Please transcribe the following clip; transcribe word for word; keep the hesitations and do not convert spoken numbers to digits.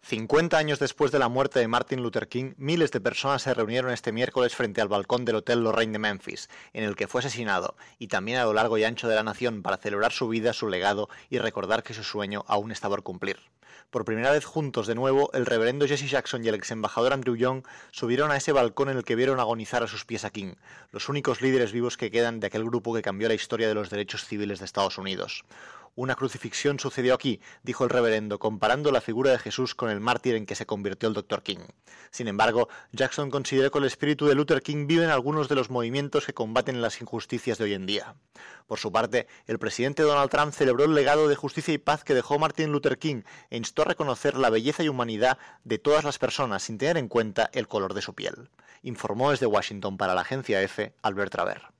cincuenta años después de la muerte de Martin Luther King, miles de personas se reunieron este miércoles frente al balcón del Hotel Lorraine de Memphis, en el que fue asesinado, y también a lo largo y ancho de la nación para celebrar su vida, su legado y recordar que su sueño aún está por cumplir. Por primera vez juntos de nuevo, el reverendo Jesse Jackson y el ex embajador Andrew Young subieron a ese balcón en el que vieron agonizar a sus pies a King, los únicos líderes vivos que quedan de aquel grupo que cambió la historia de los derechos civiles de Estados Unidos. Una crucifixión sucedió aquí, dijo el reverendo, comparando la figura de Jesús con el mártir en que se convirtió el doctor King. Sin embargo, Jackson consideró que el espíritu de Luther King vive en algunos de los movimientos que combaten las injusticias de hoy en día. Por su parte, el presidente Donald Trump celebró el legado de justicia y paz que dejó Martin Luther King e instó a reconocer la belleza y humanidad de todas las personas sin tener en cuenta el color de su piel. Informó desde Washington para la agencia EFE, Albert Traver.